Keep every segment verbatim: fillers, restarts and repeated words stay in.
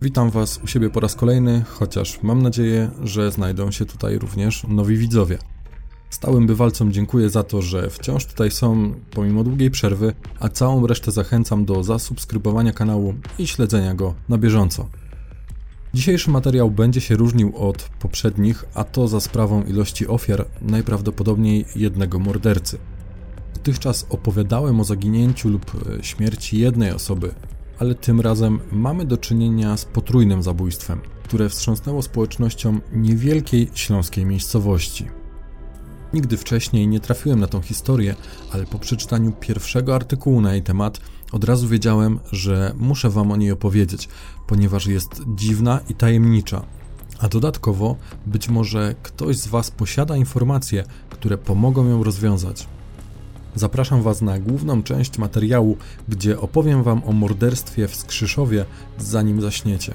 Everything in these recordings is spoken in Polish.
Witam Was u siebie po raz kolejny, chociaż mam nadzieję, że znajdą się tutaj również nowi widzowie. Stałym bywalcom dziękuję za to, że wciąż tutaj są pomimo długiej przerwy, a całą resztę zachęcam do zasubskrybowania kanału i śledzenia go na bieżąco. Dzisiejszy materiał będzie się różnił od poprzednich, a to za sprawą ilości ofiar, najprawdopodobniej jednego mordercy. Dotychczas opowiadałem o zaginięciu lub śmierci jednej osoby, ale tym razem mamy do czynienia z potrójnym zabójstwem, które wstrząsnęło społecznością niewielkiej śląskiej miejscowości. Nigdy wcześniej nie trafiłem na tą historię, ale po przeczytaniu pierwszego artykułu na jej temat od razu wiedziałem, że muszę Wam o niej opowiedzieć, ponieważ jest dziwna i tajemnicza. A dodatkowo być może ktoś z Was posiada informacje, które pomogą ją rozwiązać. Zapraszam Was na główną część materiału, gdzie opowiem Wam o morderstwie w Skrzyszowie, zanim zaśniecie.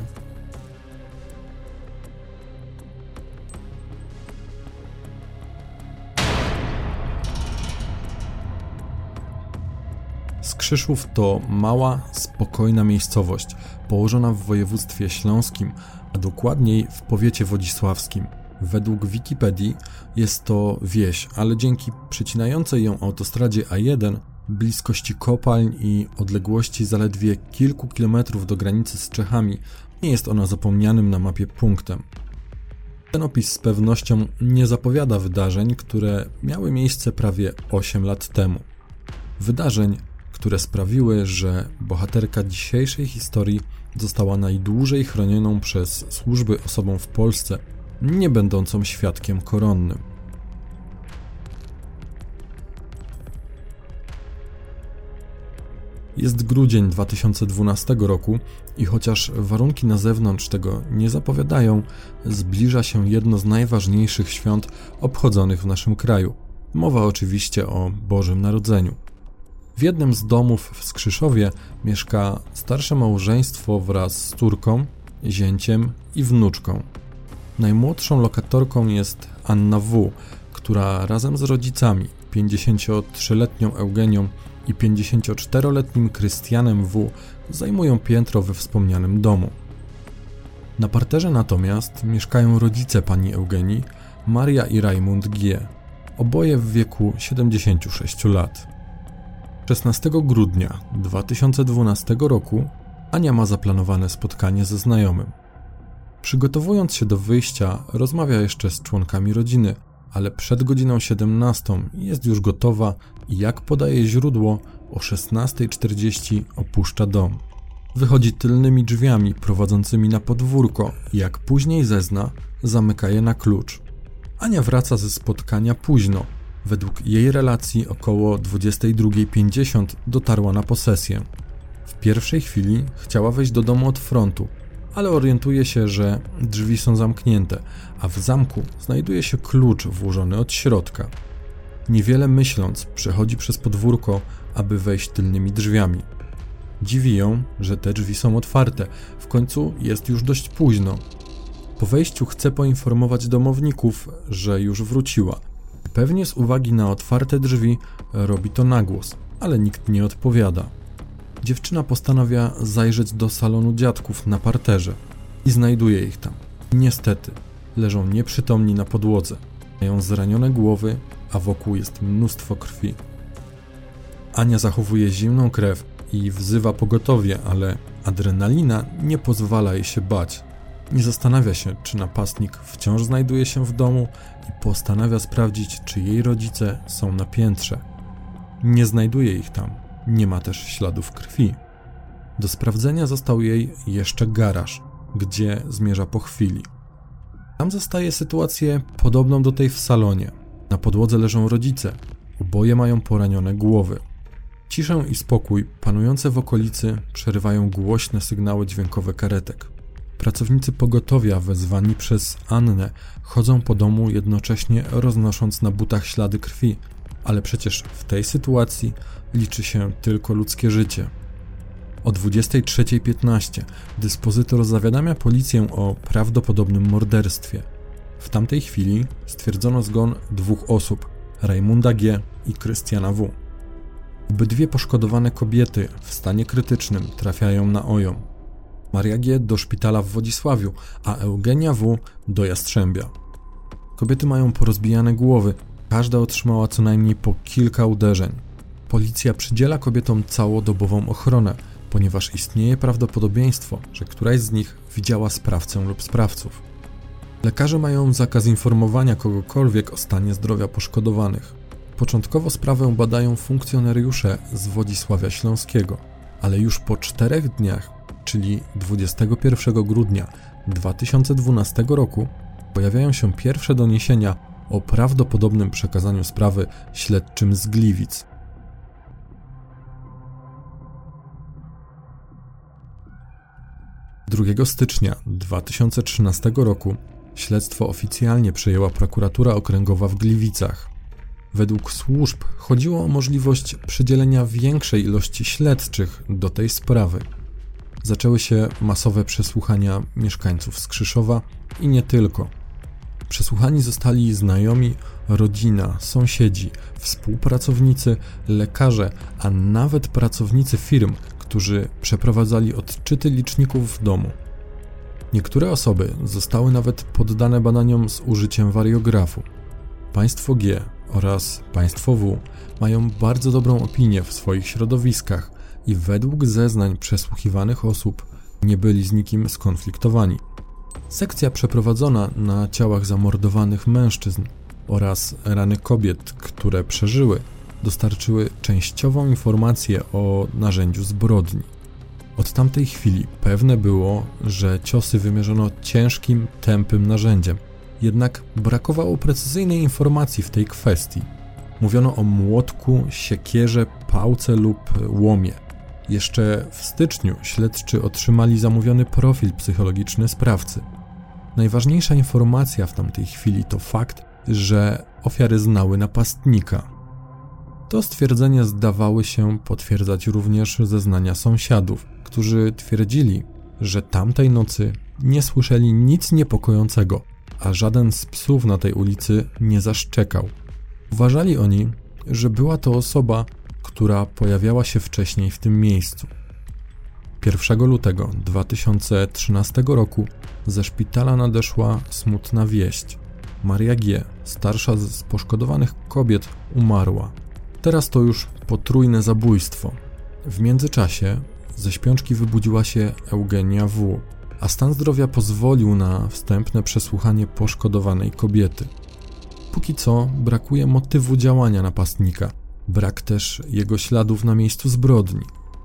Skrzyszów to mała, spokojna miejscowość, położona w województwie śląskim, a dokładniej w powiecie wodzisławskim. Według Wikipedii jest to wieś, ale dzięki przecinającej ją autostradzie A jeden, bliskości kopalń i odległości zaledwie kilku kilometrów do granicy z Czechami, nie jest ona zapomnianym na mapie punktem. Ten opis z pewnością nie zapowiada wydarzeń, które miały miejsce prawie osiem lat temu. Wydarzeń, które sprawiły, że bohaterka dzisiejszej historii została najdłużej chronioną przez służby osobą w Polsce, nie będącą świadkiem koronnym. Jest grudzień dwa tysiące dwunastego roku i chociaż warunki na zewnątrz tego nie zapowiadają, zbliża się jedno z najważniejszych świąt obchodzonych w naszym kraju. Mowa oczywiście o Bożym Narodzeniu. W jednym z domów w Skrzyszowie mieszka starsze małżeństwo wraz z córką, zięciem i wnuczką. Najmłodszą lokatorką jest Anna W., która razem z rodzicami, pięćdziesięciotrzyletnią Eugenią i pięćdziesięcioczteroletnim Krystianem W., zajmują piętro we wspomnianym domu. Na parterze natomiast mieszkają rodzice pani Eugenii, Maria i Rajmund G., oboje w wieku siedemdziesięciu sześciu lat. szesnastego grudnia dwa tysiące dwunastego roku Ania ma zaplanowane spotkanie ze znajomym. Przygotowując się do wyjścia, rozmawia jeszcze z członkami rodziny, ale przed godziną siedemnastą jest już gotowa i jak podaje źródło, o szesnasta czterdzieści opuszcza dom. Wychodzi tylnymi drzwiami prowadzącymi na podwórko i jak później zezna, zamyka je na klucz. Ania wraca ze spotkania późno. Według jej relacji około dwudziesta druga pięćdziesiąt dotarła na posesję. W pierwszej chwili chciała wejść do domu od frontu, ale orientuje się, że drzwi są zamknięte, a w zamku znajduje się klucz włożony od środka. Niewiele myśląc, przechodzi przez podwórko, aby wejść tylnymi drzwiami. Dziwi ją, że te drzwi są otwarte, w końcu jest już dość późno. Po wejściu chce poinformować domowników, że już wróciła. Pewnie z uwagi na otwarte drzwi robi to na głos, ale nikt nie odpowiada. Dziewczyna postanawia zajrzeć do salonu dziadków na parterze i znajduje ich tam. Niestety, leżą nieprzytomni na podłodze. Mają zranione głowy, a wokół jest mnóstwo krwi. Ania zachowuje zimną krew i wzywa pogotowie, ale adrenalina nie pozwala jej się bać. Nie zastanawia się, czy napastnik wciąż znajduje się w domu i postanawia sprawdzić, czy jej rodzice są na piętrze. Nie znajduje ich tam. Nie ma też śladów krwi. Do sprawdzenia został jej jeszcze garaż, gdzie zmierza po chwili. Tam zastaje sytuację podobną do tej w salonie. Na podłodze leżą rodzice. Oboje mają poranione głowy. Ciszę i spokój panujące w okolicy przerywają głośne sygnały dźwiękowe karetek. Pracownicy pogotowia wezwani przez Annę chodzą po domu, jednocześnie roznosząc na butach ślady krwi, ale przecież w tej sytuacji liczy się tylko ludzkie życie. O dwudziesta trzecia piętnaście dyspozytor zawiadamia policję o prawdopodobnym morderstwie. W tamtej chwili stwierdzono zgon dwóch osób, Rajmunda G. i Krystiana W. Obydwie poszkodowane kobiety w stanie krytycznym trafiają na O J O M. Maria G. do szpitala w Wodzisławiu, a Eugenia W. do Jastrzębia. Kobiety mają porozbijane głowy, każda otrzymała co najmniej po kilka uderzeń. Policja przydziela kobietom całodobową ochronę, ponieważ istnieje prawdopodobieństwo, że któraś z nich widziała sprawcę lub sprawców. Lekarze mają zakaz informowania kogokolwiek o stanie zdrowia poszkodowanych. Początkowo sprawę badają funkcjonariusze z Wodzisławia Śląskiego, ale już po czterech dniach, czyli dwudziestego pierwszego grudnia dwa tysiące dwunastego roku, pojawiają się pierwsze doniesienia o prawdopodobnym przekazaniu sprawy śledczym z Gliwic. drugiego stycznia dwa tysiące trzynastego roku śledztwo oficjalnie przejęła prokuratura okręgowa w Gliwicach. Według służb chodziło o możliwość przydzielenia większej ilości śledczych do tej sprawy. Zaczęły się masowe przesłuchania mieszkańców Skrzyszowa i nie tylko. Przesłuchani zostali znajomi, rodzina, sąsiedzi, współpracownicy, lekarze, a nawet pracownicy firm, którzy przeprowadzali odczyty liczników w domu. Niektóre osoby zostały nawet poddane badaniom z użyciem wariografu. Państwo G oraz państwo W mają bardzo dobrą opinię w swoich środowiskach i według zeznań przesłuchiwanych osób nie byli z nikim skonfliktowani. Sekcja przeprowadzona na ciałach zamordowanych mężczyzn oraz rany kobiet, które przeżyły, dostarczyły częściową informację o narzędziu zbrodni. Od tamtej chwili pewne było, że ciosy wymierzono ciężkim, tępym narzędziem, jednak brakowało precyzyjnej informacji w tej kwestii. Mówiono o młotku, siekierze, pałce lub łomie. Jeszcze w styczniu śledczy otrzymali zamówiony profil psychologiczny sprawcy. Najważniejsza informacja w tamtej chwili to fakt, że ofiary znały napastnika. To stwierdzenie zdawały się potwierdzać również zeznania sąsiadów, którzy twierdzili, że tamtej nocy nie słyszeli nic niepokojącego, a żaden z psów na tej ulicy nie zaszczekał. Uważali oni, że była to osoba, która pojawiała się wcześniej w tym miejscu. pierwszego lutego dwa tysiące trzynastego roku ze szpitala nadeszła smutna wieść. Maria G., starsza z poszkodowanych kobiet, umarła. Teraz to już potrójne zabójstwo. W międzyczasie ze śpiączki wybudziła się Eugenia W., a stan zdrowia pozwolił na wstępne przesłuchanie poszkodowanej kobiety. Póki co brakuje motywu działania napastnika, brak też jego śladów na miejscu zbrodni.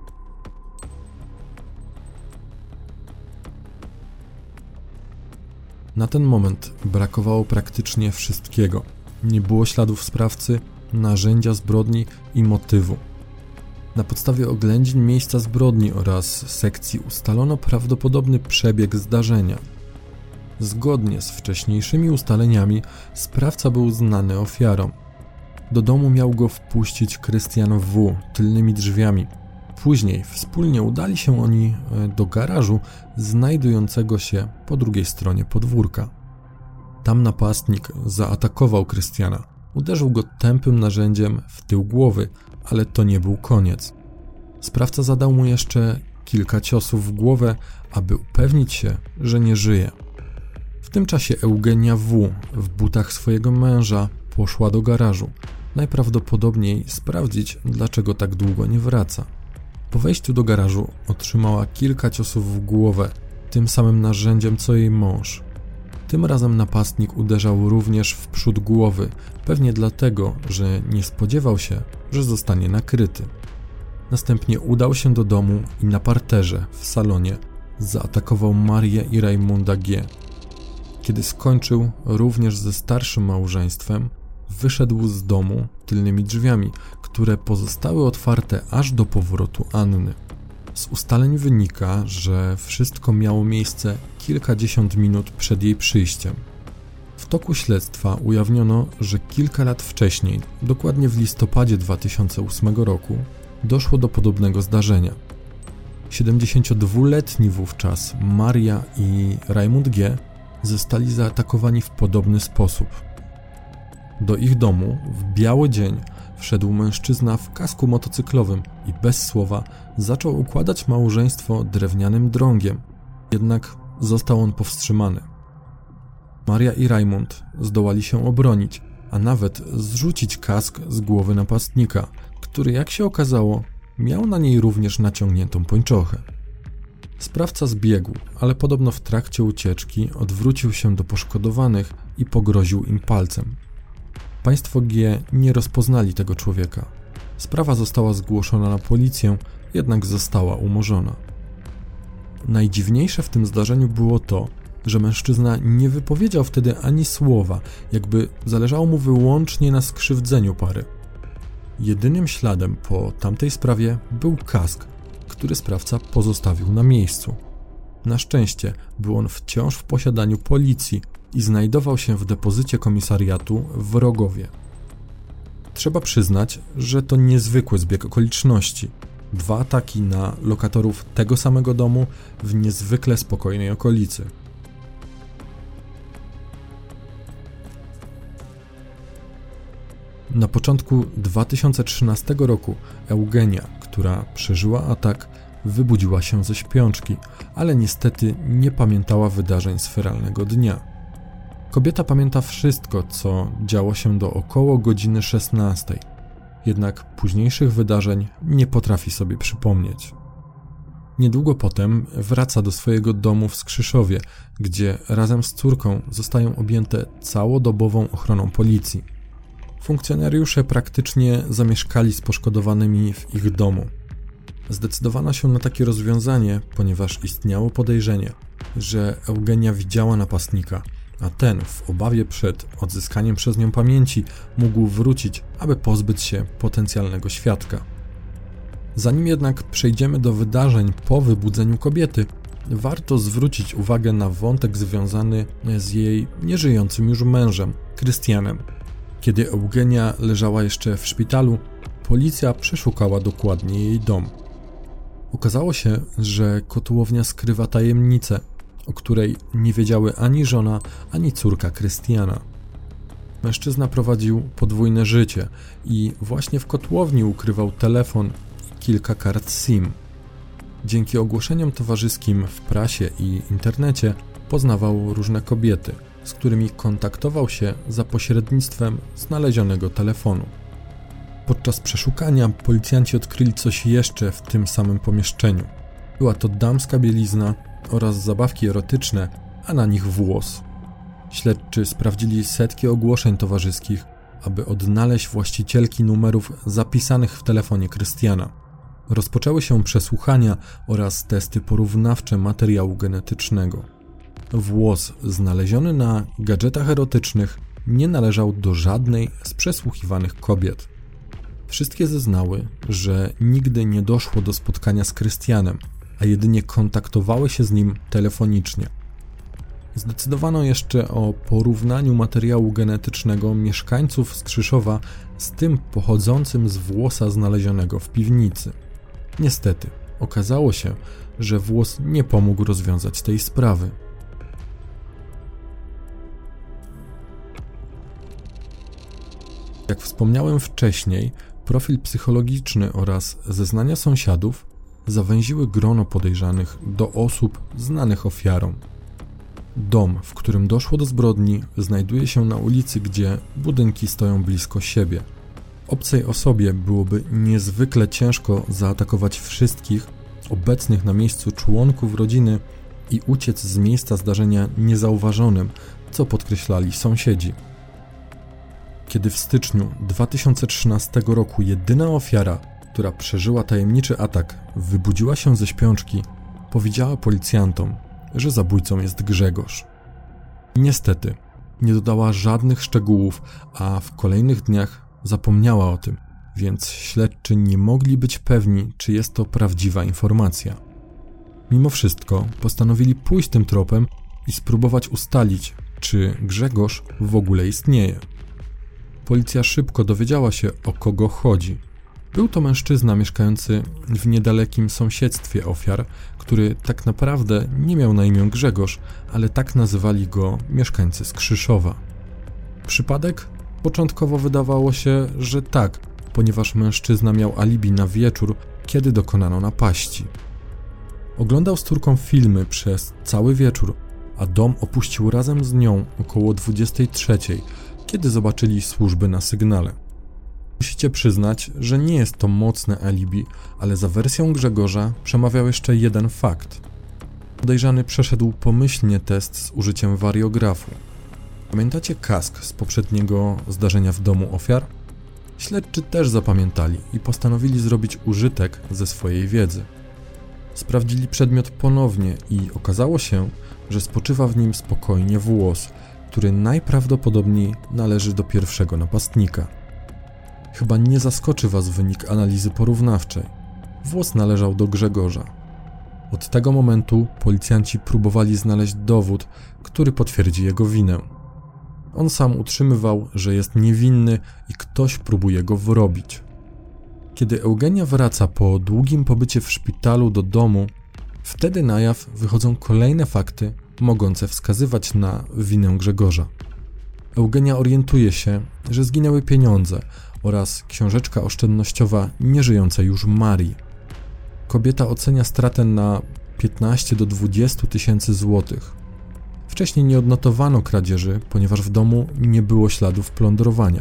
Na ten moment brakowało praktycznie wszystkiego. Nie było śladów sprawcy, narzędzia zbrodni i motywu. Na podstawie oględzin miejsca zbrodni oraz sekcji ustalono prawdopodobny przebieg zdarzenia. Zgodnie z wcześniejszymi ustaleniami sprawca był znany ofiarom. Do domu miał go wpuścić Krystian W. tylnymi drzwiami. Później wspólnie udali się oni do garażu znajdującego się po drugiej stronie podwórka. Tam napastnik zaatakował Krystiana. Uderzył go tępym narzędziem w tył głowy, ale to nie był koniec. Sprawca zadał mu jeszcze kilka ciosów w głowę, aby upewnić się, że nie żyje. W tym czasie Eugenia W. w butach swojego męża poszła do garażu, najprawdopodobniej sprawdzić, dlaczego tak długo nie wraca. Po wejściu do garażu otrzymała kilka ciosów w głowę, tym samym narzędziem co jej mąż. Tym razem napastnik uderzał również w przód głowy, pewnie dlatego, że nie spodziewał się, że zostanie nakryty. Następnie udał się do domu i na parterze, w salonie, zaatakował Marię i Rajmunda G. Kiedy skończył również ze starszym małżeństwem, wyszedł z domu tylnymi drzwiami, które pozostały otwarte aż do powrotu Anny. Z ustaleń wynika, że wszystko miało miejsce kilkadziesiąt minut przed jej przyjściem. W toku śledztwa ujawniono, że kilka lat wcześniej, dokładnie w listopadzie dwa tysiące ósmego roku, doszło do podobnego zdarzenia. siedemdziesięciodwuletni wówczas Maria i Rajmund G. zostali zaatakowani w podobny sposób. Do ich domu w biały dzień wszedł mężczyzna w kasku motocyklowym i bez słowa zaczął układać małżeństwo drewnianym drągiem, Jednak został on powstrzymany. Maria i Raymond zdołali się obronić, a nawet zrzucić kask z głowy napastnika, który, jak się okazało, miał na niej również naciągniętą pończochę. Sprawca zbiegł, ale podobno w trakcie ucieczki odwrócił się do poszkodowanych i pogroził im palcem. Państwo G nie rozpoznali tego człowieka. Sprawa została zgłoszona na policję, jednak została umorzona. Najdziwniejsze w tym zdarzeniu było to, że mężczyzna nie wypowiedział wtedy ani słowa, jakby zależało mu wyłącznie na skrzywdzeniu pary. Jedynym śladem po tamtej sprawie był kask, który sprawca pozostawił na miejscu. Na szczęście był on wciąż w posiadaniu policji i znajdował się w depozycie komisariatu w Rogowie. Trzeba przyznać, że to niezwykły zbieg okoliczności. Dwa ataki na lokatorów tego samego domu w niezwykle spokojnej okolicy. Na początku dwa tysiące trzynastego roku Eugenia, która przeżyła atak, wybudziła się ze śpiączki, ale niestety nie pamiętała wydarzeń z feralnego dnia. Kobieta pamięta wszystko, co działo się do około godziny szesnastej, jednak późniejszych wydarzeń nie potrafi sobie przypomnieć. Niedługo potem wraca do swojego domu w Skrzyszowie, gdzie razem z córką zostają objęte całodobową ochroną policji. Funkcjonariusze praktycznie zamieszkali z poszkodowanymi w ich domu. Zdecydowano się na takie rozwiązanie, ponieważ istniało podejrzenie, że Eugenia widziała napastnika, a ten w obawie przed odzyskaniem przez nią pamięci mógł wrócić, aby pozbyć się potencjalnego świadka. Zanim jednak przejdziemy do wydarzeń po wybudzeniu kobiety, warto zwrócić uwagę na wątek związany z jej nieżyjącym już mężem, Krystianem. Kiedy Eugenia leżała jeszcze w szpitalu, policja przeszukała dokładnie jej dom. Okazało się, że kotłownia skrywa tajemnicę, o której nie wiedziały ani żona, ani córka Krystiana. Mężczyzna prowadził podwójne życie i właśnie w kotłowni ukrywał telefon i kilka kart SIM. Dzięki ogłoszeniom towarzyskim w prasie i internecie poznawał różne kobiety, z którymi kontaktował się za pośrednictwem znalezionego telefonu. Podczas przeszukania policjanci odkryli coś jeszcze w tym samym pomieszczeniu. Była to damska bielizna oraz zabawki erotyczne, a na nich włos. Śledczy sprawdzili setki ogłoszeń towarzyskich, aby odnaleźć właścicielki numerów zapisanych w telefonie Krystiana. Rozpoczęły się przesłuchania oraz testy porównawcze materiału genetycznego. Włos znaleziony na gadżetach erotycznych nie należał do żadnej z przesłuchiwanych kobiet. Wszystkie zeznały, że nigdy nie doszło do spotkania z Krystianem, a jedynie kontaktowały się z nim telefonicznie. Zdecydowano jeszcze o porównaniu materiału genetycznego mieszkańców Skrzyszowa z tym pochodzącym z włosa znalezionego w piwnicy. Niestety, okazało się, że włos nie pomógł rozwiązać tej sprawy. Jak wspomniałem wcześniej, profil psychologiczny oraz zeznania sąsiadów zawęziły grono podejrzanych do osób znanych ofiarom. Dom, w którym doszło do zbrodni, znajduje się na ulicy, gdzie budynki stoją blisko siebie. Obcej osobie byłoby niezwykle ciężko zaatakować wszystkich obecnych na miejscu członków rodziny i uciec z miejsca zdarzenia niezauważonym, co podkreślali sąsiedzi. Kiedy w styczniu dwa tysiące trzynastego roku jedyna ofiara, która przeżyła tajemniczy atak, wybudziła się ze śpiączki, powiedziała policjantom, że zabójcą jest Grzegorz. Niestety, nie dodała żadnych szczegółów, a w kolejnych dniach zapomniała o tym, więc śledczy nie mogli być pewni, czy jest to prawdziwa informacja. Mimo wszystko postanowili pójść tym tropem i spróbować ustalić, czy Grzegorz w ogóle istnieje. Policja szybko dowiedziała się, o kogo chodzi. Był to mężczyzna mieszkający w niedalekim sąsiedztwie ofiar, który tak naprawdę nie miał na imię Grzegorz, ale tak nazywali go mieszkańcy Skrzyszowa. Przypadek? Początkowo wydawało się, że tak, ponieważ mężczyzna miał alibi na wieczór, kiedy dokonano napaści. Oglądał z córką filmy przez cały wieczór, a dom opuścił razem z nią około dwudziestej trzeciej, kiedy zobaczyli służby na sygnale. Musicie przyznać, że nie jest to mocne alibi, ale za wersją Grzegorza przemawiał jeszcze jeden fakt. Podejrzany przeszedł pomyślnie test z użyciem wariografu. Pamiętacie kask z poprzedniego zdarzenia w domu ofiar? Śledczy też zapamiętali i postanowili zrobić użytek ze swojej wiedzy. Sprawdzili przedmiot ponownie i okazało się, że spoczywa w nim spokojnie włos, który najprawdopodobniej należy do pierwszego napastnika. Chyba nie zaskoczy was wynik analizy porównawczej. Włos należał do Grzegorza. Od tego momentu policjanci próbowali znaleźć dowód, który potwierdzi jego winę. On sam utrzymywał, że jest niewinny i ktoś próbuje go wrobić. Kiedy Eugenia wraca po długim pobycie w szpitalu do domu, wtedy na jaw wychodzą kolejne fakty mogące wskazywać na winę Grzegorza. Eugenia orientuje się, że zginęły pieniądze oraz książeczka oszczędnościowa nieżyjącej już Marii. Kobieta ocenia stratę na piętnaście do dwudziestu tysięcy złotych. Wcześniej nie odnotowano kradzieży, ponieważ w domu nie było śladów plądrowania.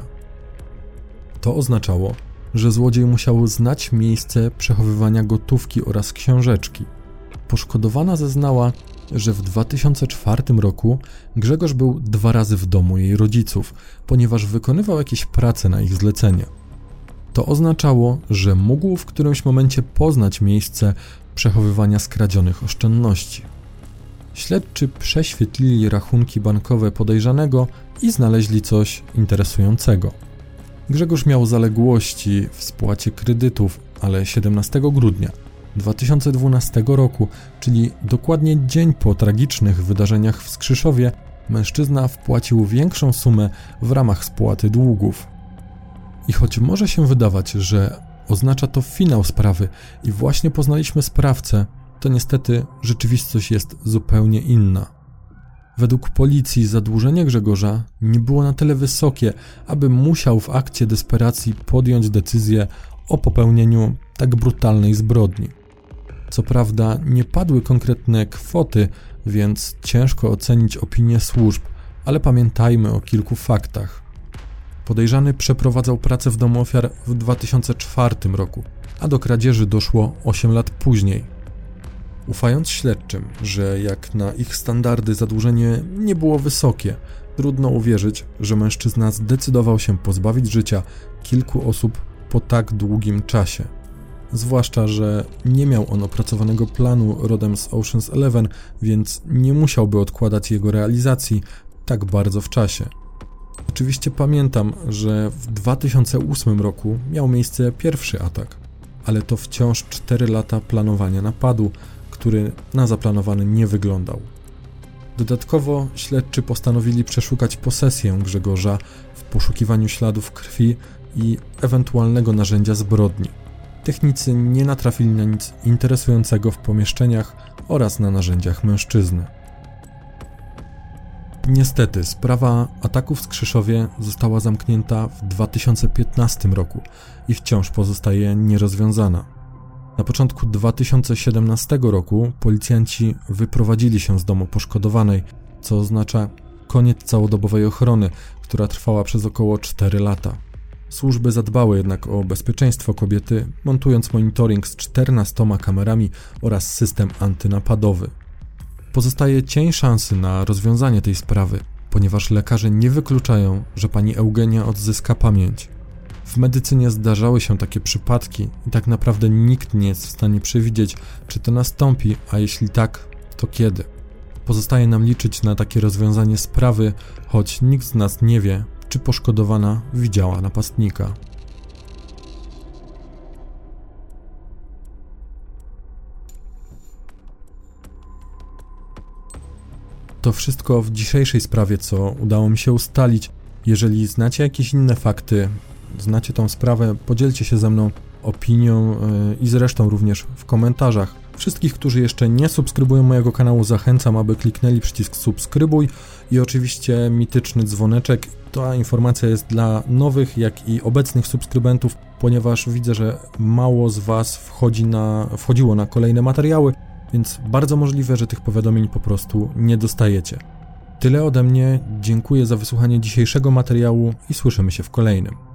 To oznaczało, że złodziej musiał znać miejsce przechowywania gotówki oraz książeczki. Poszkodowana zeznała, że w dwa tysiące czwartym roku Grzegorz był dwa razy w domu jej rodziców, ponieważ wykonywał jakieś prace na ich zlecenie. To oznaczało, że mógł w którymś momencie poznać miejsce przechowywania skradzionych oszczędności. Śledczy prześwietlili rachunki bankowe podejrzanego i znaleźli coś interesującego. Grzegorz miał zaległości w spłacie kredytów, ale siedemnastego grudnia dwa tysiące dwunastego roku, czyli dokładnie dzień po tragicznych wydarzeniach w Skrzyszowie, mężczyzna wpłacił większą sumę w ramach spłaty długów. I choć może się wydawać, że oznacza to finał sprawy i właśnie poznaliśmy sprawcę, to niestety rzeczywistość jest zupełnie inna. Według policji zadłużenie Grzegorza nie było na tyle wysokie, aby musiał w akcie desperacji podjąć decyzję o popełnieniu tak brutalnej zbrodni. Co prawda nie padły konkretne kwoty, więc ciężko ocenić opinię służb, ale pamiętajmy o kilku faktach. Podejrzany przeprowadzał pracę w domu ofiar w dwa tysiące czwartym roku, a do kradzieży doszło osiem lat później. Ufając śledczym, że jak na ich standardy zadłużenie nie było wysokie, trudno uwierzyć, że mężczyzna zdecydował się pozbawić życia kilku osób po tak długim czasie. Zwłaszcza, że nie miał on opracowanego planu rodem z Ocean's Eleven, więc nie musiałby odkładać jego realizacji tak bardzo w czasie. Oczywiście pamiętam, że w dwa tysiące ósmym roku miał miejsce pierwszy atak, ale to wciąż cztery lata planowania napadu, który na zaplanowany nie wyglądał. Dodatkowo śledczy postanowili przeszukać posesję Grzegorza w poszukiwaniu śladów krwi i ewentualnego narzędzia zbrodni. Technicy nie natrafili na nic interesującego w pomieszczeniach oraz na narzędziach mężczyzny. Niestety, sprawa ataków w Skrzyszowie została zamknięta w dwa tysiące piętnastym roku i wciąż pozostaje nierozwiązana. Na początku dwa tysiące siedemnastego roku policjanci wyprowadzili się z domu poszkodowanej, co oznacza koniec całodobowej ochrony, która trwała przez około cztery lata. Służby zadbały jednak o bezpieczeństwo kobiety, montując monitoring z czternastoma kamerami oraz system antynapadowy. Pozostaje cień szansy na rozwiązanie tej sprawy, ponieważ lekarze nie wykluczają, że pani Eugenia odzyska pamięć. W medycynie zdarzały się takie przypadki i tak naprawdę nikt nie jest w stanie przewidzieć, czy to nastąpi, a jeśli tak, to kiedy. Pozostaje nam liczyć na takie rozwiązanie sprawy, choć nikt z nas nie wie, czy poszkodowana widziała napastnika. To wszystko w dzisiejszej sprawie, co udało mi się ustalić. Jeżeli znacie jakieś inne fakty, znacie tą sprawę, podzielcie się ze mną opinią yy, i zresztą również w komentarzach. Wszystkich, którzy jeszcze nie subskrybują mojego kanału, zachęcam, aby kliknęli przycisk subskrybuj i oczywiście mityczny dzwoneczek. Ta informacja jest dla nowych, jak i obecnych subskrybentów, ponieważ widzę, że mało z Was wchodzi na, wchodziło na kolejne materiały, więc bardzo możliwe, że tych powiadomień po prostu nie dostajecie. Tyle ode mnie, dziękuję za wysłuchanie dzisiejszego materiału i słyszymy się w kolejnym.